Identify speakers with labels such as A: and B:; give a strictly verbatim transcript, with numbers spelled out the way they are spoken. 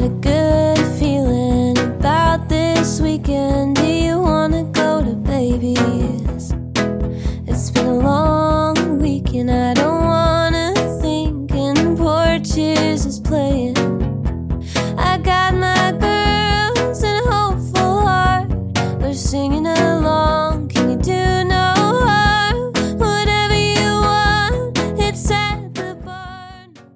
A: a good feeling about this weekend. Do you wanna go to baby's? It's been a long week and I don't wanna think, and Porches is playing. I got my girls and a hopeful heart, they're singing along.